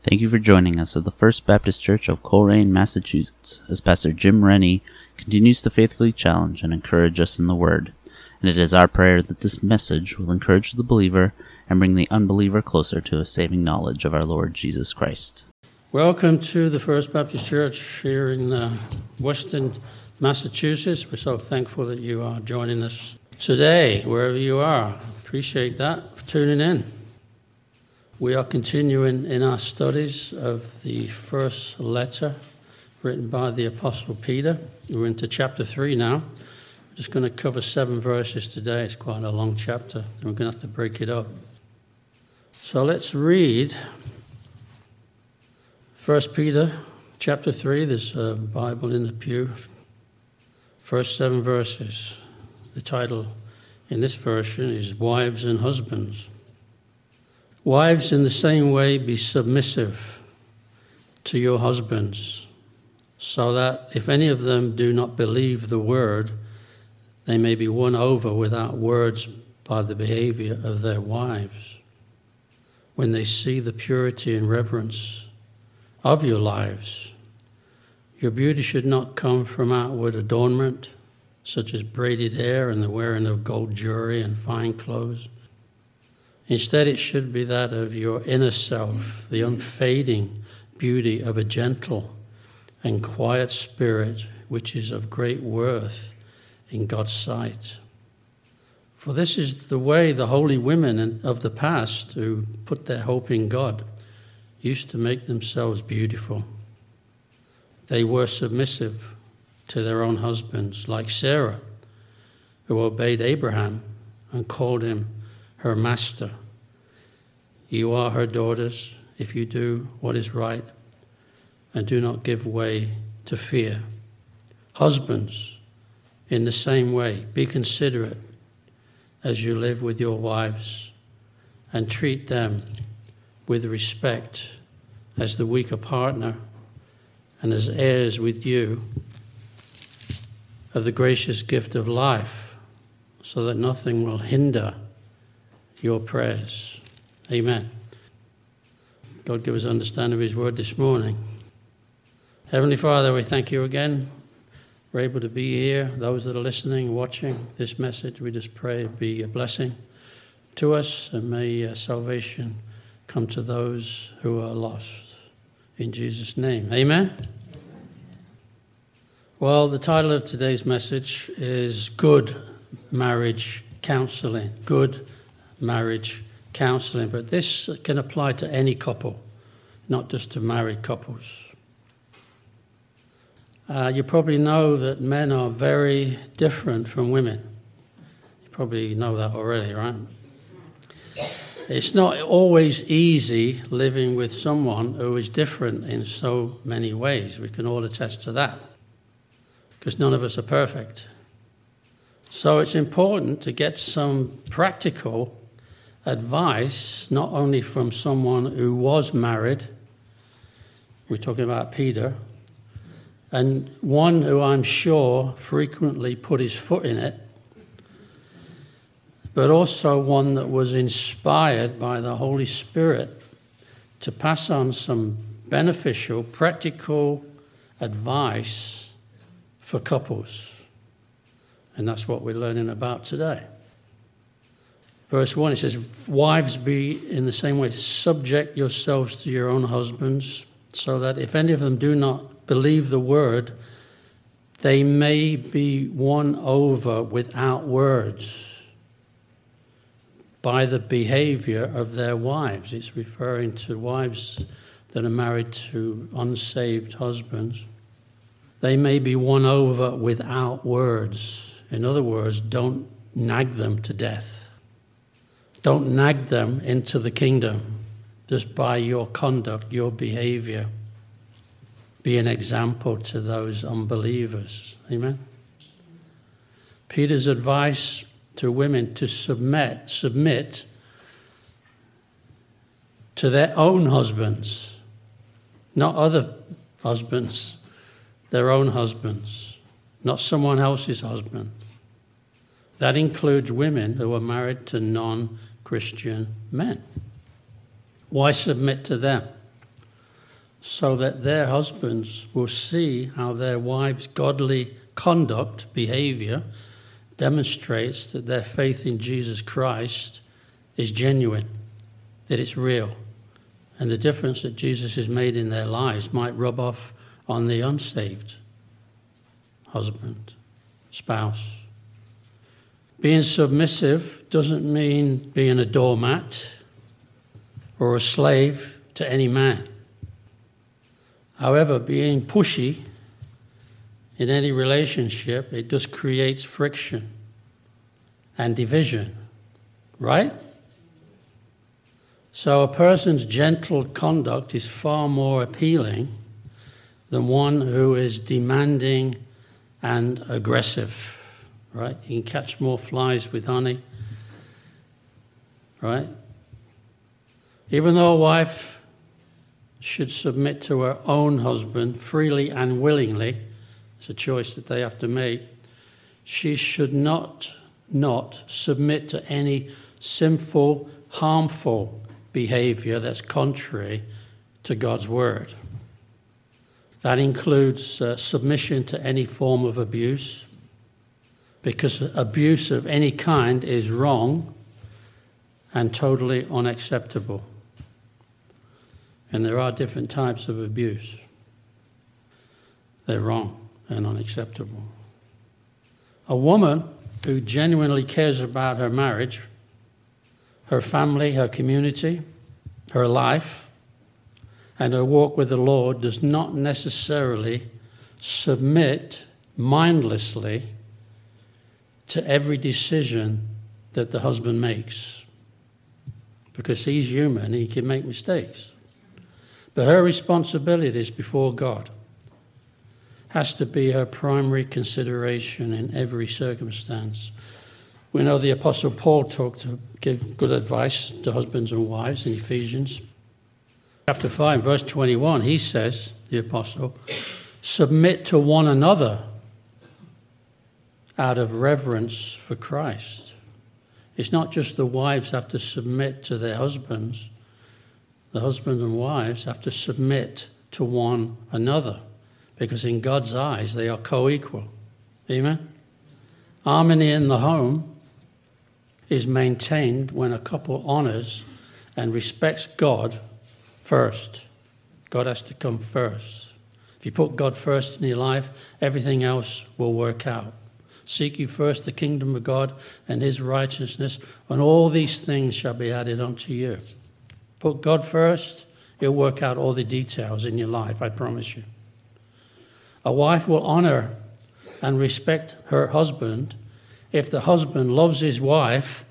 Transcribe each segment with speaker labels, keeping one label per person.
Speaker 1: Thank you for joining us at the First Baptist Church of Coleraine, Massachusetts, as Pastor Jim Rennie continues to faithfully challenge and encourage us in the Word. And it is our prayer that this message will encourage the believer and bring the unbeliever closer to a saving knowledge of our Lord Jesus Christ.
Speaker 2: Welcome to the First Baptist Church here in Western Massachusetts. We're so thankful that you are joining us today, wherever you are. Appreciate that for tuning in. We are continuing in our studies of the first letter written by the Apostle Peter. We're into chapter 3 now. We're just going to cover 7 verses today. It's quite a long chapter, and we're going to have to break it up. So let's read 1 Peter chapter 3. There's a Bible in the pew. First 7 verses. The title in this version is Wives and Husbands. Wives, in the same way, be submissive to your husbands, so that if any of them do not believe the word, they may be won over without words by the behavior of their wives, when they see the purity and reverence of your lives. Your beauty should not come from outward adornment, such as braided hair and the wearing of gold jewelry and fine clothes. Instead, it should be that of your inner self, the unfading beauty of a gentle and quiet spirit, which is of great worth in God's sight. For this is the way the holy women of the past, who put their hope in God, used to make themselves beautiful. They were submissive to their own husbands, like Sarah, who obeyed Abraham and called him her master. You are her daughters if you do what is right and do not give way to fear. Husbands, in the same way, be considerate as you live with your wives and treat them with respect as the weaker partner and as heirs with you of the gracious gift of life, so that nothing will hinder your prayers. Amen. God give us understanding of his word this morning. Heavenly Father, we thank you again. We're able to be here. Those that are listening, watching this message, we just pray it be a blessing to us, and may salvation come to those who are lost. In Jesus' name, amen. Well, the title of today's message is Good Marriage Counseling. Good Marriage Counseling. But this can apply to any couple, not just to married couples. You probably know that men are very different from women. You probably know that already, right? It's not always easy living with someone who is different in so many ways. We can all attest to that, because none of us are perfect. So it's important to get some practical advice, not only from someone who was married, we're talking about Peter, and one who I'm sure frequently put his foot in it, but also one that was inspired by the Holy Spirit to pass on some beneficial, practical advice for couples. And that's what we're learning about today. Verse 1, it says, Wives, be in the same way, subject yourselves to your own husbands, so that if any of them do not believe the word, they may be won over without words by the behavior of their wives. It's referring to wives that are married to unsaved husbands. They may be won over without words. In other words, don't nag them to death. Don't nag them into the kingdom just by your conduct, your behavior. Be an example to those unbelievers. Amen? Peter's advice to women to submit to their own husbands, not other husbands, their own husbands, not someone else's husband. That includes women who are married to non-Christian men. Why submit to them? so that their husbands will see how their wives' godly conduct, behavior, demonstrates that their faith in Jesus Christ is genuine, that it's real, and the difference that Jesus has made in their lives might rub off on the unsaved husband, spouse. Being submissive doesn't mean being a doormat or a slave to any man. However, being pushy in any relationship, it just creates friction and division, right? So a person's gentle conduct is far more appealing than one who is demanding and aggressive, right? You can catch more flies with honey, right? Even though a wife should submit to her own husband freely and willingly, it's a choice that they have to make, she should not submit to any sinful, harmful behavior that's contrary to God's word. That includes submission to any form of abuse, because abuse of any kind is wrong and totally unacceptable. And there are different types of abuse. They're wrong and unacceptable. A woman who genuinely cares about her marriage, her family, her community, her life, and her walk with the Lord does not necessarily submit mindlessly to every decision that the husband makes, because he's human, he can make mistakes. But her responsibilities before God has to be her primary consideration in every circumstance. We know the Apostle Paul gave good advice to husbands and wives in Ephesians. Chapter 5, verse 21, he says, the Apostle, submit to one another out of reverence for Christ. It's not just the wives have to submit to their husbands. The husbands and wives have to submit to one another, because in God's eyes they are co-equal. Amen? Harmony in the home is maintained when a couple honors and respects God first. God has to come first. If you put God first in your life, everything else will work out. Seek you first the kingdom of God and his righteousness, and all these things shall be added unto you. Put God first, he'll work out all the details in your life, I promise you. A wife will honor and respect her husband if the husband loves his wife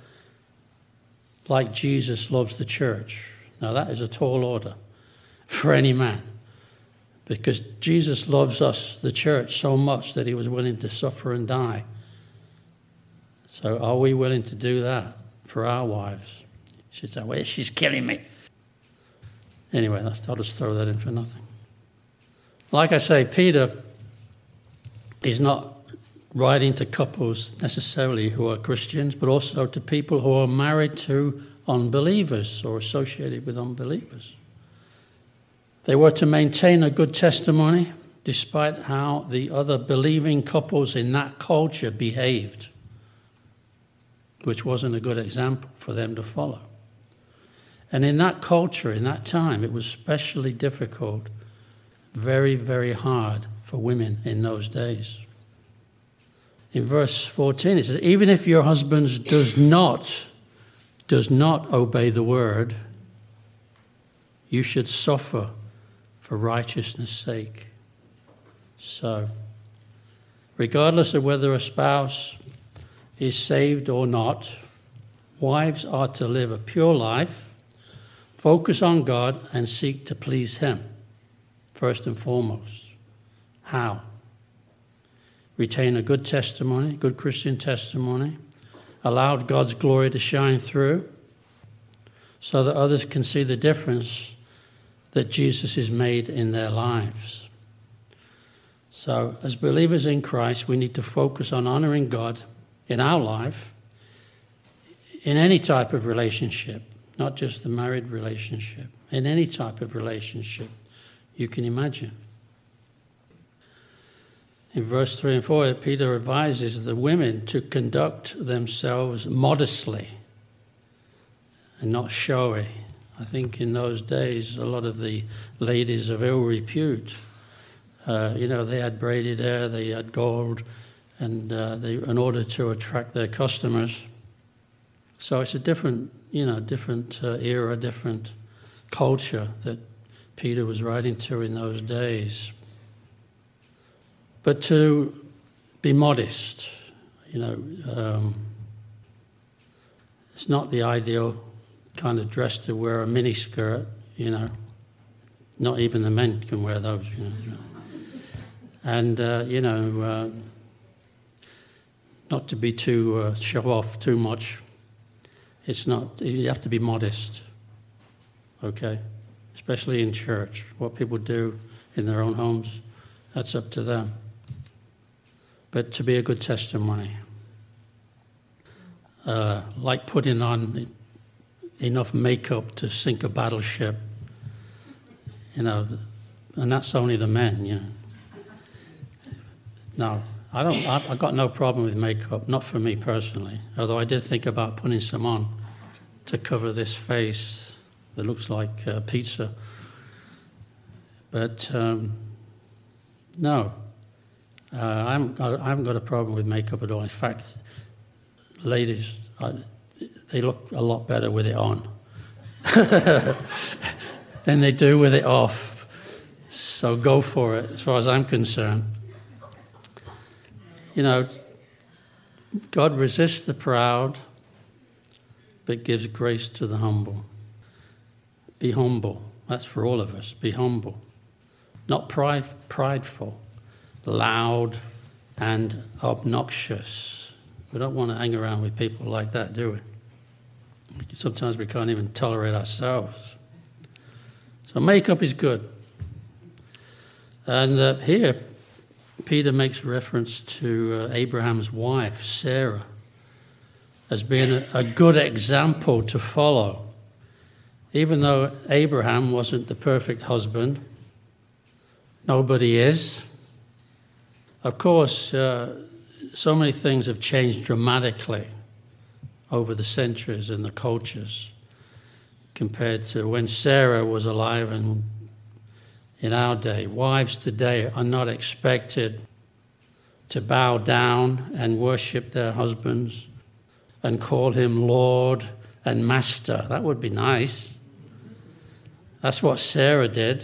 Speaker 2: like Jesus loves the church. Now that is a tall order for any man, because Jesus loves us, the church, so much that he was willing to suffer and die. So are we willing to do that for our wives? She'd say, well, she's killing me. Anyway, I'll just throw that in for nothing. Like I say, Peter is not writing to couples necessarily who are Christians, but also to people who are married to unbelievers or associated with unbelievers. They were to maintain a good testimony despite how the other believing couples in that culture behaved, which wasn't a good example for them to follow. And in that culture, in that time, it was especially difficult, very, very hard for women in those days. In verse 14, it says, even if your husband does not obey the word, you should suffer for righteousness' sake. So, regardless of whether a spouse is saved or not, wives are to live a pure life, focus on God, and seek to please him, first and foremost. How? Retain a good testimony, good Christian testimony, allow God's glory to shine through so that others can see the difference that Jesus has made in their lives. So, as believers in Christ, we need to focus on honoring God in our life, in any type of relationship, not just the married relationship, in any type of relationship. you can imagine. In verse 3 and 4, Peter advises the women to conduct themselves modestly and not showy. I think in those days, a lot of the ladies of ill repute, they had braided hair, they had gold, and in order to attract their customers. So it's a different era, different culture that Peter was writing to in those days. But to be modest, it's not the ideal kind of dress to wear a mini skirt, Not even the men can wear those, And, not to be too show off too much. It's not, you have to be modest, okay? Especially in church. What people do in their own homes, that's up to them. But to be a good testimony. Like putting on enough makeup to sink a battleship, and that's only the men, No, I've got no problem with makeup, not for me personally, although I did think about putting some on to cover this face that looks like pizza. But no, I haven't got a problem with makeup at all. In fact, ladies, they look a lot better with it on than they do with it off. So go for it, as far as I'm concerned. God resists the proud, but gives grace to the humble. Be humble. That's for all of us. Be humble. Not prideful, loud, and obnoxious. We don't want to hang around with people like that, do we? Sometimes we can't even tolerate ourselves. So makeup is good. And here, Peter makes reference to Abraham's wife, Sarah, as being a good example to follow. Even though Abraham wasn't the perfect husband, nobody is. Of course, so many things have changed dramatically over the centuries and the cultures compared to when Sarah was alive and in our day. Wives today are not expected to bow down and worship their husbands and call him Lord and Master. That would be nice. That's what Sarah did,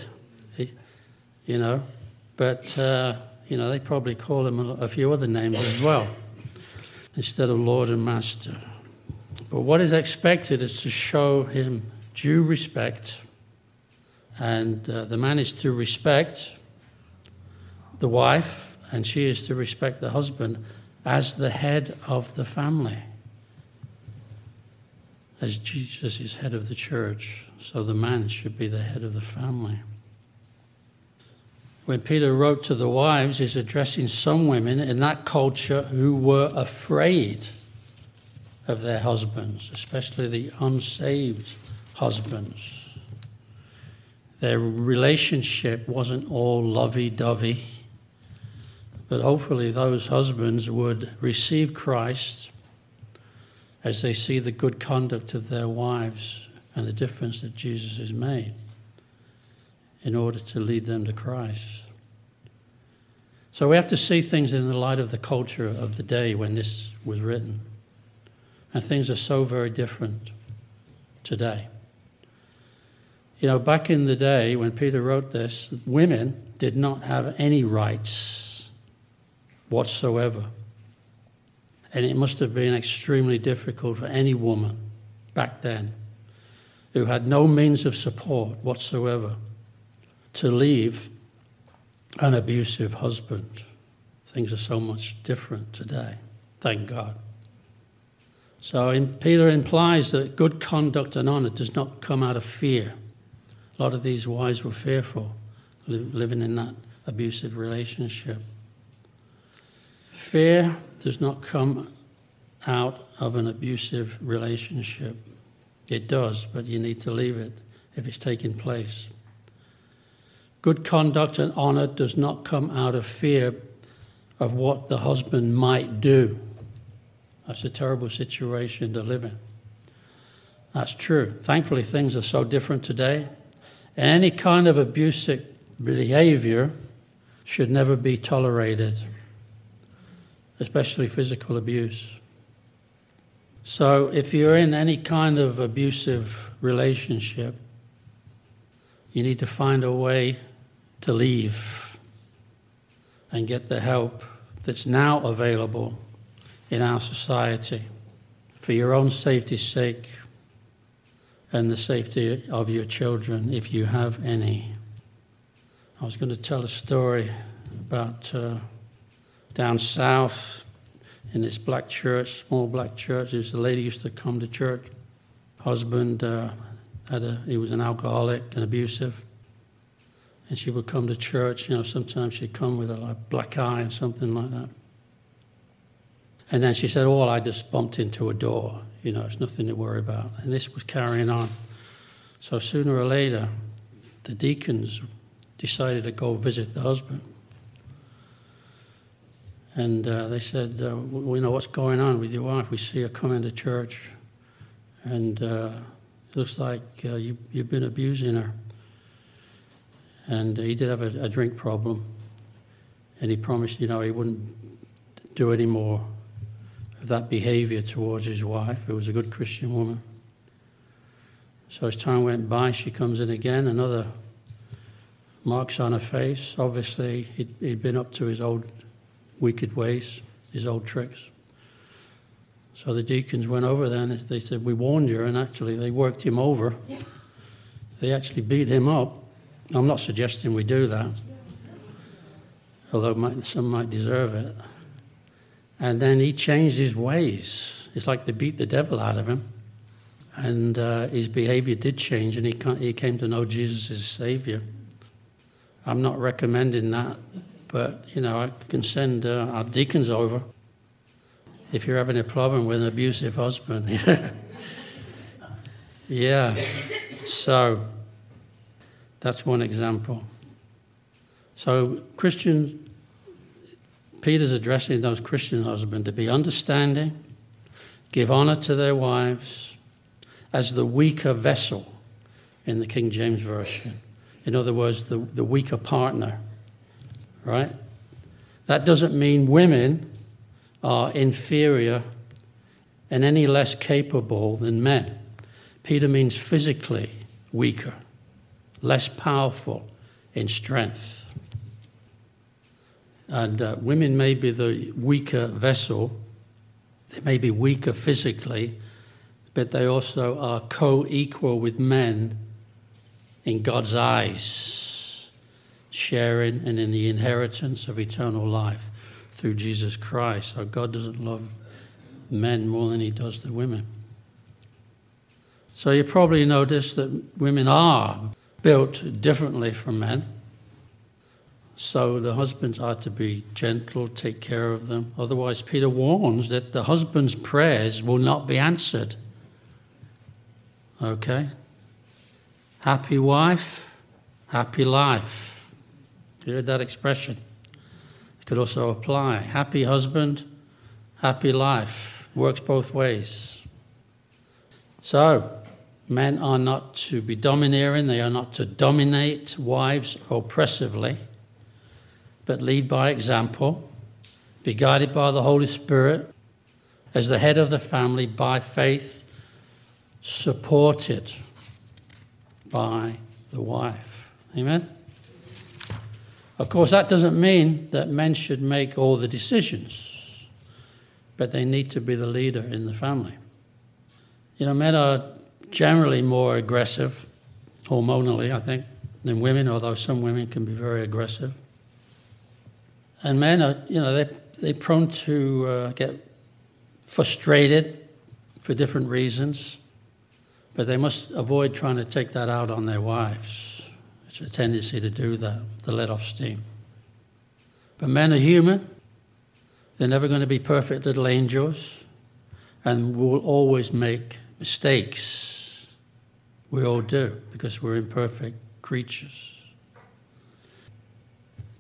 Speaker 2: But, they probably call him a few other names as well, instead of Lord and Master. But what is expected is to show him due respect. And the man is to respect the wife, and she is to respect the husband as the head of the family. As Jesus is head of the church, so the man should be the head of the family. When Peter wrote to the wives, he's addressing some women in that culture who were afraid of their husbands, especially the unsaved husbands. Their relationship wasn't all lovey-dovey, but hopefully those husbands would receive Christ as they see the good conduct of their wives and the difference that Jesus has made in order to lead them to Christ. So we have to see things in the light of the culture of the day when this was written. And things are so very different today. Back in the day when Peter wrote this, women did not have any rights whatsoever. And it must have been extremely difficult for any woman back then who had no means of support whatsoever to leave an abusive husband. Things are so much different today, thank God. So Peter implies that good conduct and honor does not come out of fear. A lot of these wives were fearful, living in that abusive relationship. Fear does not come out of an abusive relationship. It does, but you need to leave it if it's taking place. Good conduct and honor does not come out of fear of what the husband might do. That's a terrible situation to live in. That's true. Thankfully, things are so different today. And any kind of abusive behavior should never be tolerated, especially physical abuse. So if you're in any kind of abusive relationship, you need to find a way to leave and get the help that's now available in our society for your own safety's sake and the safety of your children, if you have any. I was going to tell a story about down south in this black church, small black church. There's a lady used to come to church. Husband he was an alcoholic and abusive, and she would come to church. Sometimes she'd come with a black eye and something like that. And then she said, I just bumped into a door. It's nothing to worry about. And this was carrying on. So sooner or later, the deacons decided to go visit the husband. And they said, we know what's going on with your wife. We see her coming to church. And it looks like you've been abusing her. And he did have a drink problem. And he promised, he wouldn't do any more of that behavior towards his wife, who was a good Christian woman. So as time went by, she comes in again, another marks on her face. Obviously, he'd been up to his old wicked ways, his old tricks. So the deacons went over there and they said, we warned you, and actually they worked him over. They actually beat him up. I'm not suggesting we do that, although some might deserve it. And then he changed his ways. It's like they beat the devil out of him. And his behavior did change, and he came to know Jesus as Savior. I'm not recommending that, but, I can send our deacons over if you're having a problem with an abusive husband. Yeah. So that's one example. So Peter's addressing those Christian husbands to be understanding, give honor to their wives as the weaker vessel in the King James Version. In other words, the weaker partner, right? That doesn't mean women are inferior and any less capable than men. Peter means physically weaker, less powerful in strength. And women may be the weaker vessel. They may be weaker physically, but they also are co-equal with men in God's eyes, sharing and in the inheritance of eternal life through Jesus Christ. So God doesn't love men more than he does the women. So you probably noticed that women are built differently from men. So the husbands are to be gentle, take care of them. Otherwise, Peter warns that the husband's prayers will not be answered. Okay? Happy wife, happy life. You heard that expression? It could also apply. Happy husband, happy life. Works both ways. So, men are not to be domineering. They are not to dominate wives oppressively, but lead by example, be guided by the Holy Spirit as the head of the family by faith, supported by the wife. Amen? Of course, that doesn't mean that men should make all the decisions, but they need to be the leader in the family. Men are generally more aggressive, hormonally, I think, than women, although some women can be very aggressive. And men are, they're prone to get frustrated for different reasons, but they must avoid trying to take that out on their wives. It's a tendency to do that, to let off steam. But men are human. They're never going to be perfect little angels, and will always make mistakes. We all do, because we're imperfect creatures.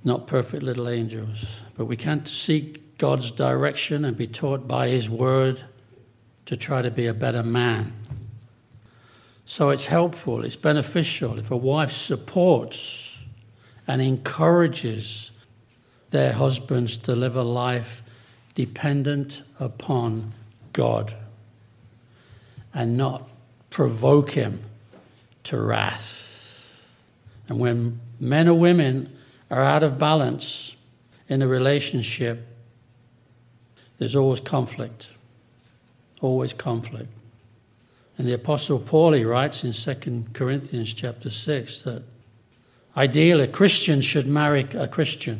Speaker 2: not perfect little angels. But we can seek God's direction and be taught by his word to try to be a better man. So it's helpful, it's beneficial if a wife supports and encourages their husbands to live a life dependent upon God and not provoke him to wrath. And when men or women are out of balance in a relationship, there's always conflict. Always conflict. And the Apostle Paul, he writes in 2 Corinthians chapter 6 that ideally a Christian should marry a Christian.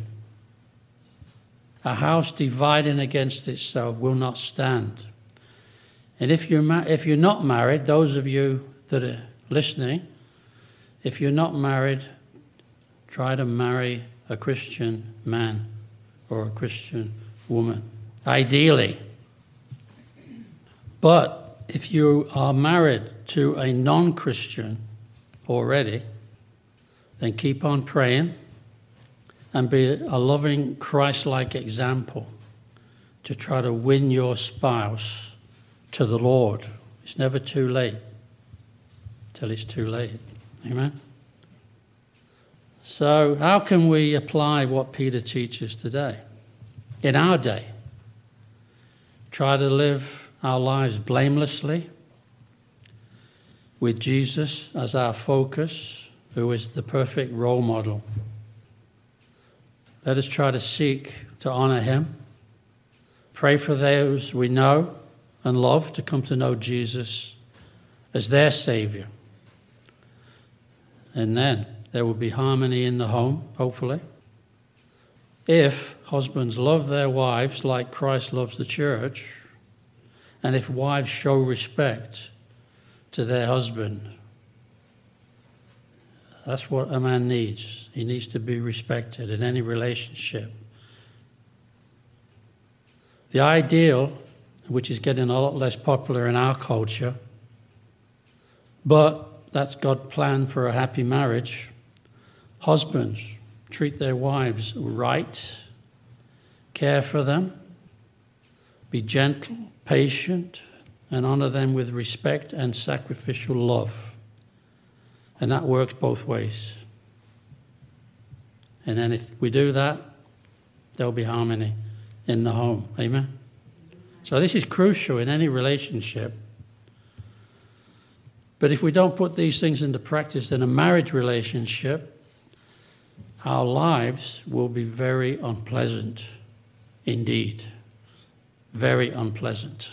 Speaker 2: A house dividing against itself will not stand. And if you're not married, those of you that are listening, if you're not married, try to marry a Christian man or a Christian woman, ideally. But if you are married to a non-Christian already, then keep on praying and be a loving, Christ-like example to try to win your spouse to the Lord. It's never too late till it's too late. Amen? So how can we apply what Peter teaches today? In our day, try to live our lives blamelessly with Jesus as our focus, who is the perfect role model. Let us try to seek to honor him. Pray for those we know and love to come to know Jesus as their Savior. And then there will be harmony in the home, hopefully. If husbands love their wives like Christ loves the church, and if wives show respect to their husband, that's what a man needs. He needs to be respected in any relationship. The ideal, which is getting a lot less popular in our culture, but that's God's plan for a happy marriage. Husbands, treat their wives right, care for them, be gentle, patient, and honor them with respect and sacrificial love. And that works both ways. And then if we do that, there'll be harmony in the home. Amen? So this is crucial in any relationship. But if we don't put these things into practice in a marriage relationship, our lives will be very unpleasant indeed. Very unpleasant.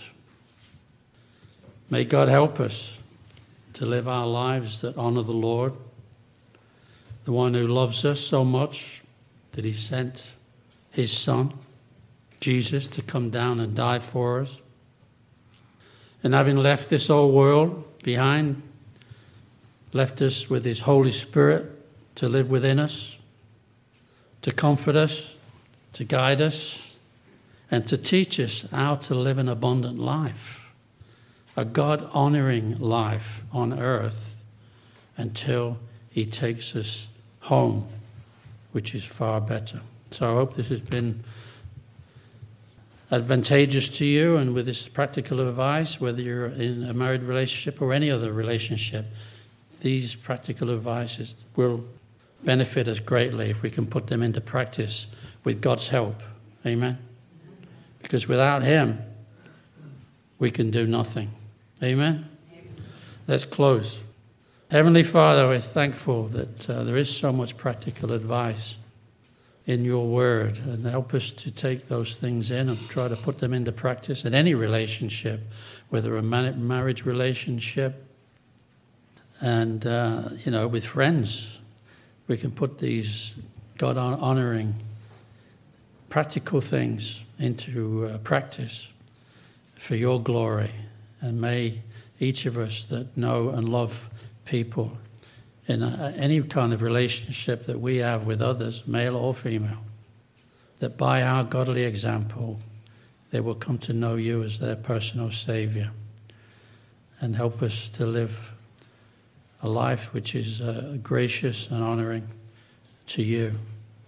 Speaker 2: May God help us to live our lives that honor the Lord, the one who loves us so much that he sent his Son, Jesus, to come down and die for us. And having left this old world behind, left us with his Holy Spirit to live within us, to comfort us, to guide us, and to teach us how to live an abundant life, a God-honoring life on earth until he takes us home, which is far better. So I hope this has been advantageous to you, and with this practical advice, whether you're in a married relationship or any other relationship, these practical advices will benefit us greatly if we can put them into practice with God's help. Amen? Because without him, we can do nothing. Amen? Let's close. Heavenly Father, we're thankful that there is so much practical advice in your word, and help us to take those things in and try to put them into practice in any relationship, whether a marriage relationship and, with friends. We can put these God-honoring practical things into practice for your glory. And may each of us that know and love people in any kind of relationship that we have with others, male or female, that by our godly example, they will come to know you as their personal Savior, and help us to live a life which is gracious and honoring to you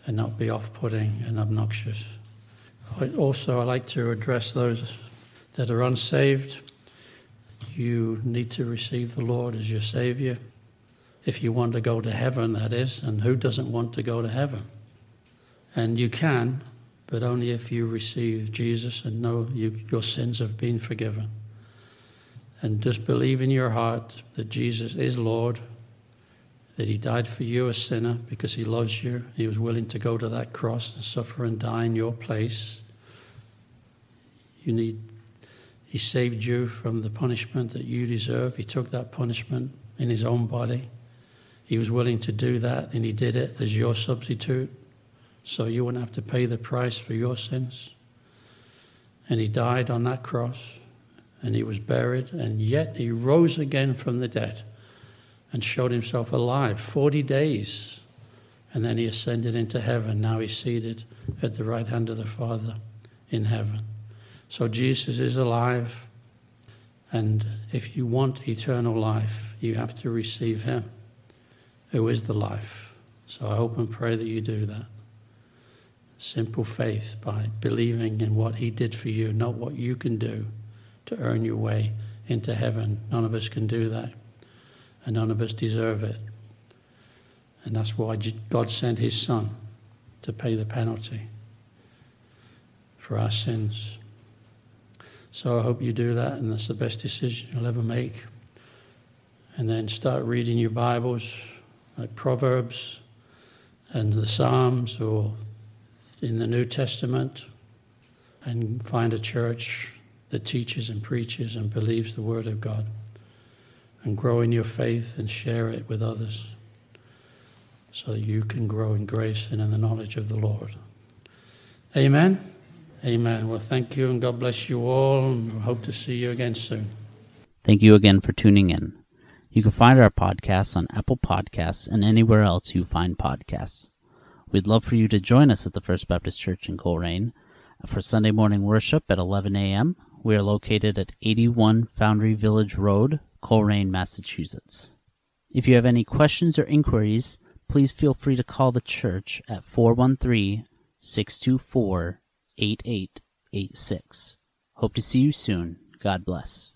Speaker 2: and not be off-putting and obnoxious. I like to address those that are unsaved. You need to receive the Lord as your Savior. If you want to go to heaven, that is, and who doesn't want to go to heaven? And you can, but only if you receive Jesus and know your sins have been forgiven. And just believe in your heart that Jesus is Lord, that he died for you, a sinner, because he loves you. He was willing to go to that cross and suffer and die in your place. He saved you from the punishment that you deserve. He took that punishment in his own body. He was willing to do that, and he did it as your substitute, so you wouldn't have to pay the price for your sins. And he died on that cross, and he was buried, and yet he rose again from the dead and showed himself alive 40 days. And then he ascended into heaven. Now he's seated at the right hand of the Father in heaven. So Jesus is alive, and if you want eternal life, you have to receive him, who is the life. So I hope and pray that you do that. Simple faith by believing in what he did for you, not what you can do to earn your way into heaven. None of us can do that, and none of us deserve it. And that's why God sent his Son to pay the penalty for our sins. So I hope you do that, and that's the best decision you'll ever make. And then start reading your Bibles, like Proverbs and the Psalms, or in the New Testament, and find a church that teaches and preaches and believes the Word of God, and grow in your faith and share it with others so that you can grow in grace and in the knowledge of the Lord. Amen. Amen. Well, thank you, and God bless you all, and we hope to see you again soon.
Speaker 1: Thank you again for tuning in. You can find our podcasts on Apple Podcasts and anywhere else you find podcasts. We'd love for you to join us at the First Baptist Church in Coleraine for Sunday morning worship at 11 a.m. We are located at 81 Foundry Village Road, Coleraine, Massachusetts. If you have any questions or inquiries, please feel free to call the church at 413-624-8886. Hope to see you soon. God bless.